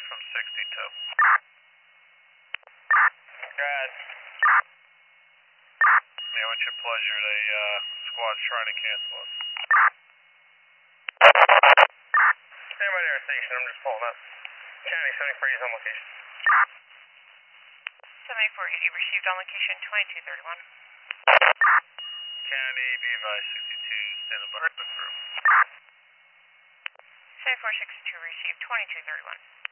from 62. Good. Yeah, what's your pleasure? The squad's trying to cancel us. Stand by the station, I'm just pulling up. County 74 is on location. 74, you received on location 2231. County, BVI 62, standing by the crew. 7462 received 2231.